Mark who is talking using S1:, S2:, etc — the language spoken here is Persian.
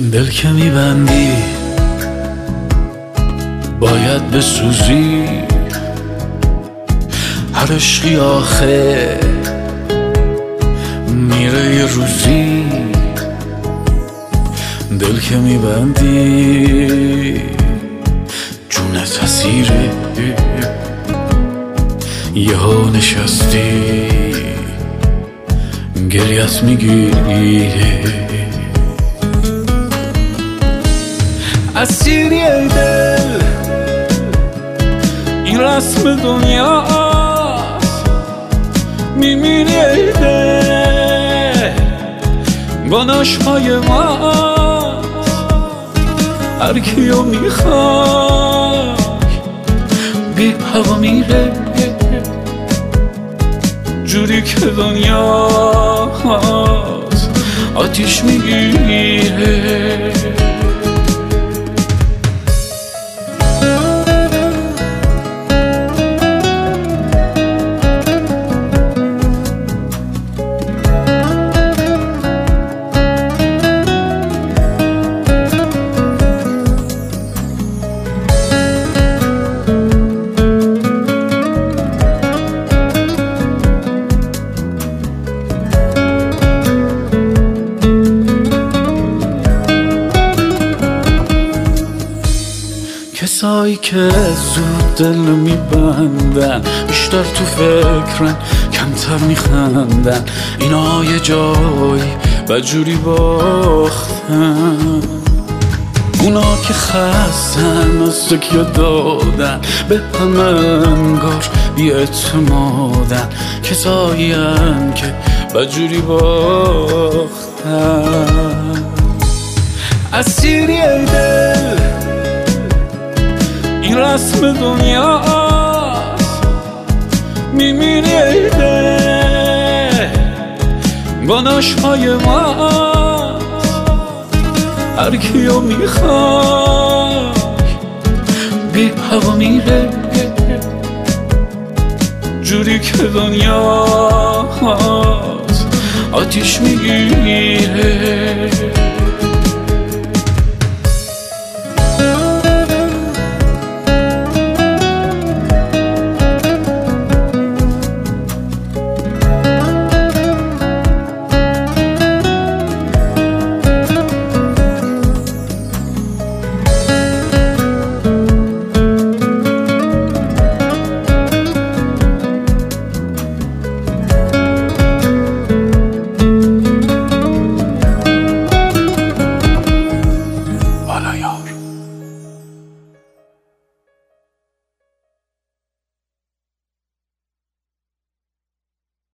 S1: دل که میبندی باید بسوزی، هر عشقی آخه میره یه روزی. دل که میبندی جونت اسیره، یهو نشستی گریت میگیره. اسیری ای دل این رسم دنیاست، میمیری ای دل با نشمای ماست. هر کیو میخوای بی هوا میره، جوری که دنیاست آتیش میگیره. کسایی که زود دل میبندن بیشتر تو فکرن، کمتر میخندن. اینا یه جایی بدجوری باختن، اونا که خستن از تکیه دادن به همه انگار بی‌اعتمادن. کسایی هن که بدجوری باختن. اسیری ای دل این رسم دنیاست، میمیری ای دل با نشمای ماست. هر کیو میخوای بی هوا میره، جوری که دنیاست آتیش میگیره.